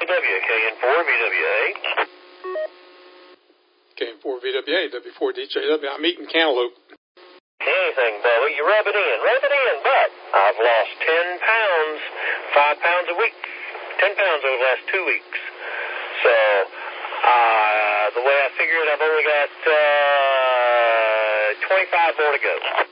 KN4VWA. KN4VWA, W4DJW. I'm eating cantaloupe. Anything, Bubba. You rub it in. But I've lost 10 pounds, 5 pounds a week. 10 pounds over the last 2 weeks. So, the way I figure it, I've only got 25 more to go.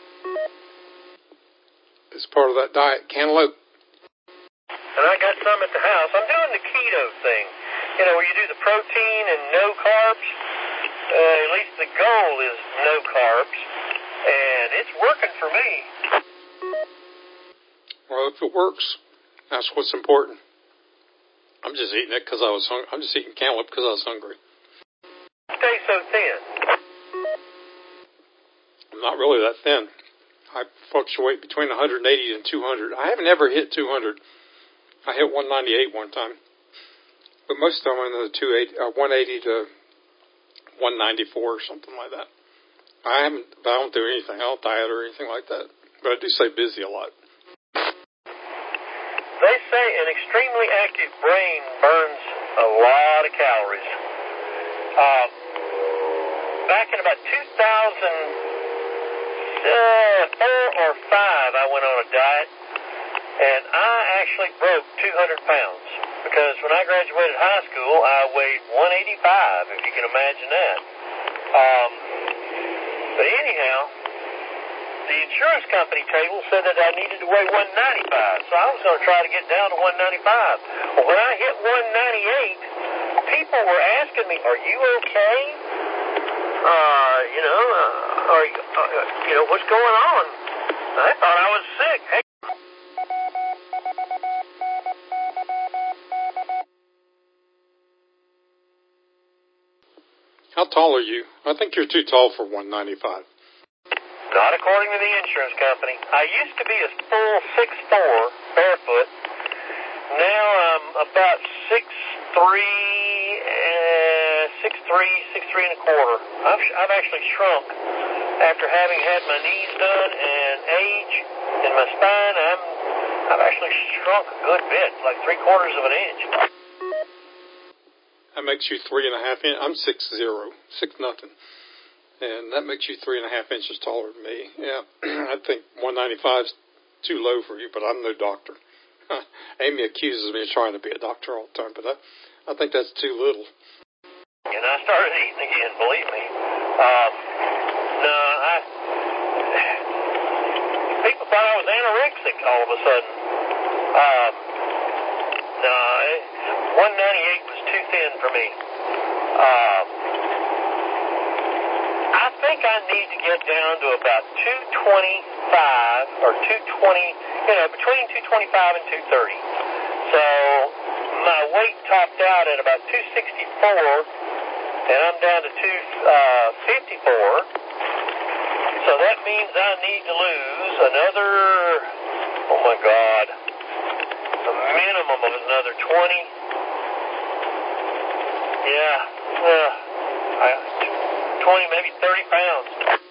It's part of that diet, cantaloupe. And I got some at the house. I'm doing the keto thing. You know, where you do the protein and no carbs. At least the goal is no carbs. And it's working for me. Well, if it works, that's what's important. I'm just eating it because I was hungry. I'm just eating cantaloupe because I was hungry. Stay so thin. I'm not really that thin. I fluctuate between 180 and 200. I haven't ever hit 200. I hit 198 one time. But most of them I'm in the 180 to 194 or something like that. I don't do anything. I don't diet or anything like that. But I do stay busy a lot. They say an extremely active brain burns a lot of calories. Back in about 2004 or 5, I went on a diet, and I actually broke 200 pounds. Because when I graduated high school, I weighed 185, if you can imagine that. But anyhow, the insurance company table said that I needed to weigh 195, so I was going to try to get down to 195. Well, when I hit 198, people were asking me, "Are you okay? What's going on?" I thought I was sick. Hey. How tall are you? I think you're too tall for 195. Not according to the insurance company. I used to be a full 6'4", barefoot. Now I'm about 6'3", 6'3" and a quarter. I've actually shrunk after having had my knees done and age in my spine. I've actually shrunk a good bit, like 3/4 of an inch. That makes you 3.5 inches. I'm 6'0", 6'0", and that makes you 3.5 inches taller than me. Yeah, I think 195 is too low for you, but I'm no doctor. Amy accuses me of trying to be a doctor all the time, but I think that's too little. And I started eating again, believe me. People thought I was anorexic all of a sudden. 198 was too thin for me. I think I need to get down to about 225 or 220, between 225 and 230. So my weight topped out at about 264, and I'm down to 254. So that means I need to lose another, oh my God, a minimum of another 20. Yeah, 20, maybe 30 pounds.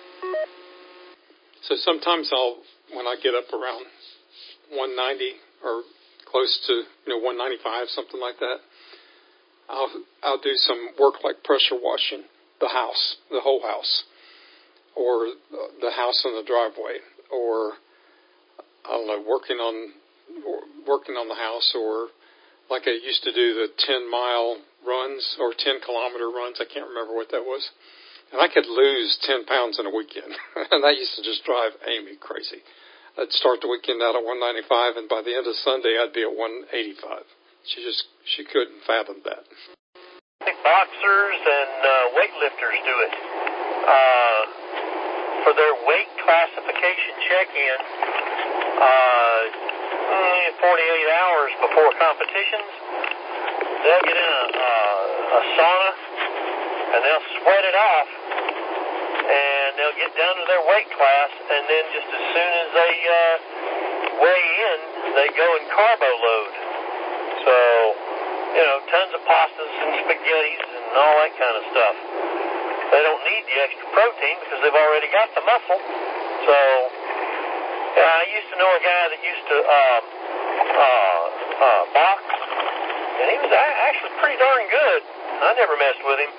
So sometimes when I get up around 190 or close to 195, something like that, I'll do some work like pressure washing the whole house, or the house in the driveway, or I don't know, working on the house, or like I used to do the 10-mile runs or 10-kilometer runs. I can't remember what that was. And I could lose 10 pounds in a weekend. And that used to just drive Amy crazy. I'd start the weekend out at 195, and by the end of Sunday, I'd be at 185. She couldn't fathom that. Boxers and weightlifters do it. For their weight classification check-in, 48 hours before competitions, they'll get in a sauna, and they'll sweat it off, and they'll get down to their weight class, and then just as soon as they weigh in, they go and carbo load. So, tons of pastas and spaghettis and all that kind of stuff. They don't need the extra protein because they've already got the muscle. So, I used to know a guy that used to box, and he was actually pretty darn good. I never messed with him.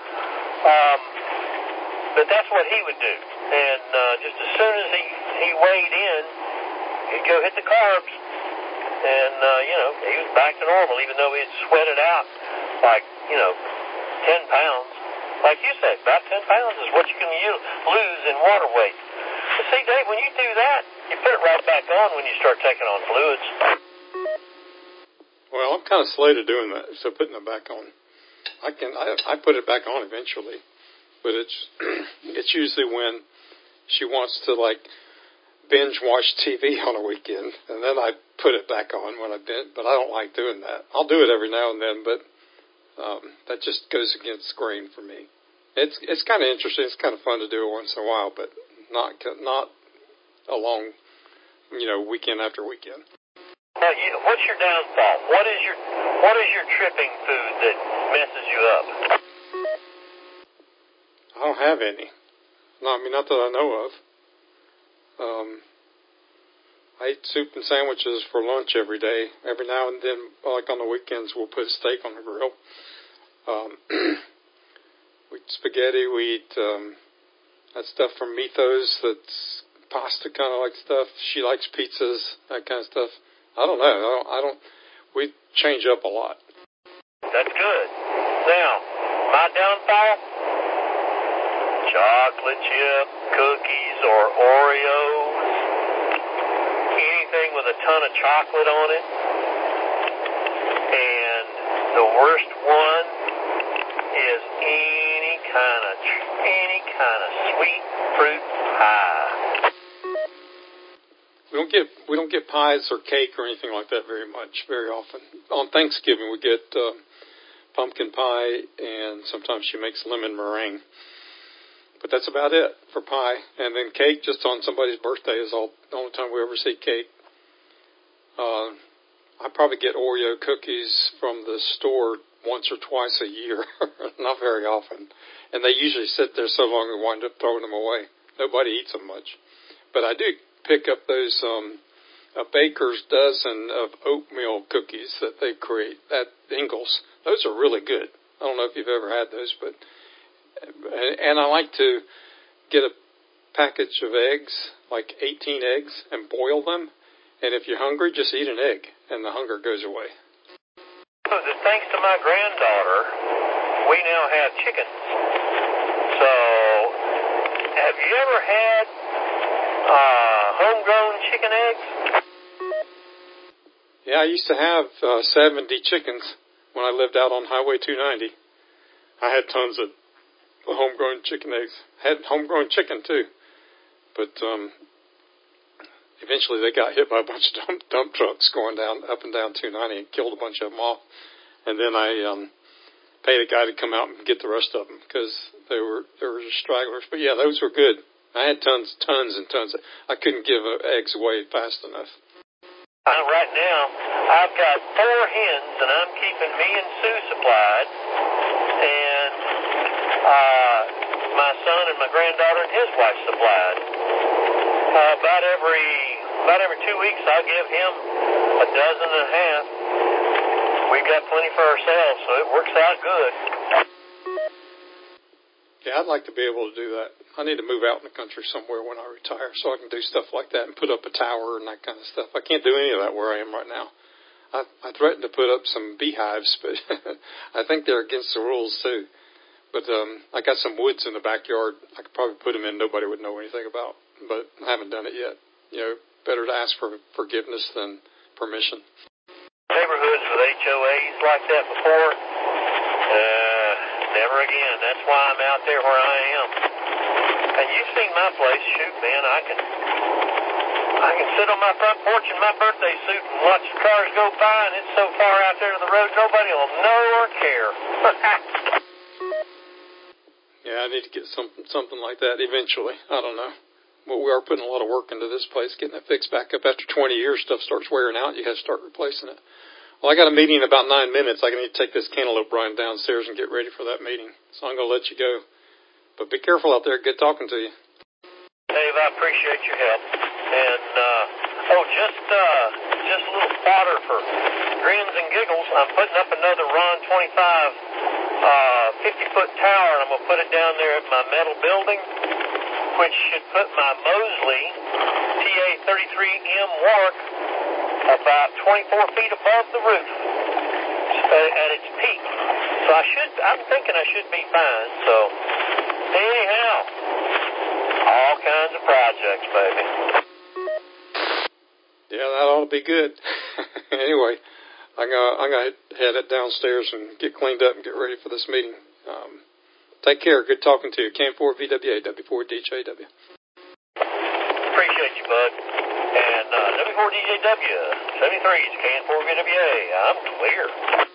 But that's what he would do. And just as soon as he weighed in, he'd go hit the carbs. And, he was back to normal, even though he had sweated out like, 10 pounds. Like you said, about 10 pounds is what you can lose in water weight. But see, Dave, when you do that, you put it right back on when you start taking on fluids. Well, I'm kind of slow to doing that, so putting it back on. I put it back on eventually, but it's usually when she wants to like binge watch TV on a weekend, and then I put it back on when I binge. But I don't like doing that. I'll do it every now and then, but that just goes against the grain for me. It's kind of interesting. It's kind of fun to do it once in a while, but not a long, weekend after weekend. Now, what's your downfall? What is your tripping food that messes you up? I don't have any. No, not that I know of. I eat soup and sandwiches for lunch every day. Every now and then, like on the weekends, we'll put steak on the grill. We eat spaghetti. We eat that stuff from Mythos. That's pasta kind of like stuff. She likes pizzas, that kind of stuff. I don't know. We change up a lot. That's good. Now, my downfall? Chocolate chip cookies or Oreos. Anything with a ton of chocolate on it. And the worst one is any kind of sweet fruit pie. We don't get pies or cake or anything like that very often. On Thanksgiving we get pumpkin pie, and sometimes she makes lemon meringue. But that's about it for pie. And then cake just on somebody's birthday is the only time we ever see cake. I probably get Oreo cookies from the store once or twice a year, not very often. And they usually sit there so long we wind up throwing them away. Nobody eats them much. But I do pick up those a baker's dozen of oatmeal cookies that they create at Ingles. Those are really good. I don't know if you've ever had those, but and I like to get a package of eggs, like 18 eggs, and boil them. And if you're hungry, just eat an egg, and the hunger goes away. So thanks to my granddaughter, we now have chickens. So, have you ever had homegrown chicken eggs? Yeah, I used to have 70 chickens when I lived out on Highway 290. I had tons of homegrown chicken eggs. Had homegrown chicken, too. But eventually they got hit by a bunch of dump trucks going up and down 290 and killed a bunch of them off. And then I paid a guy to come out and get the rest of them because they were just stragglers. But, yeah, those were good. I had tons and tons. I couldn't give eggs away fast enough. Right now, I've got 4 hens, and I'm keeping me and Sue supplied. And my son and my granddaughter and his wife supplied. About every 2 weeks, I'll give him a dozen and a half. We've got plenty for ourselves, so it works out good. Yeah, I'd like to be able to do that. I need to move out in the country somewhere when I retire so I can do stuff like that and put up a tower and that kind of stuff. I can't do any of that where I am right now. I threatened to put up some beehives, but I think they're against the rules too. But I got some woods in the backyard. I could probably put them in nobody would know anything about, but I haven't done it yet. Better to ask for forgiveness than permission. Neighborhoods with HOAs like that before? Never again. That's why I'm out there where I am. And you've seen my place. Shoot, man, I can sit on my front porch in my birthday suit and watch the cars go by, and it's so far out there to the road, nobody will know or care. Yeah, I need to get something like that eventually. I don't know. Well, we are putting a lot of work into this place, getting it fixed back up. After 20 years, stuff starts wearing out. You have to start replacing it. Well, I got a meeting in about 9 minutes. I need to take this cantaloupe rind downstairs and get ready for that meeting. So I'm going to let you go. But be careful out there. Good talking to you. Dave, I appreciate your help. And, just a little fodder for grins and giggles, I'm putting up another Ron 25 50-foot tower, and I'm going to put it down there at my metal building, which should put my Mosley TA-33M Warwick about 24 feet above the roof at its peak. So I'm thinking I should be fine. So anyhow, all kinds of projects, baby. Yeah, that ought to be good. Anyway, I'm gonna head it downstairs and get cleaned up and get ready for this meeting. Take care. Good talking to you. CAN4VWA, W4DJW. Appreciate you, bud. And W4DJW, 73 is CAN4VWA. I'm clear.